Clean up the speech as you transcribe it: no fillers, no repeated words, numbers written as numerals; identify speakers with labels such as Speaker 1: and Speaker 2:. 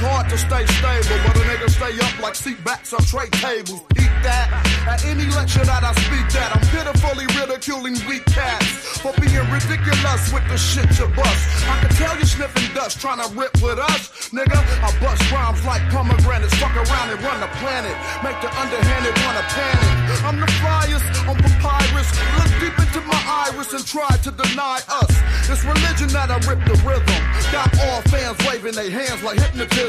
Speaker 1: hard to stay stable, but a nigga stay up like seat backs or tray tables. Eat that. At any lecture that I speak at, I'm pitifully ridiculing weak cats for being ridiculous with the shit you bust. I can tell you sniffing dust, trying to rip with us, nigga. I bust rhymes like pomegranates, fuck around and run the planet, make the underhanded wanna panic. I'm the flyest on papyrus. Look deep into my iris and try to deny us. It's religion that I rip the rhythm. Got all fans waving their hands like hypnotism.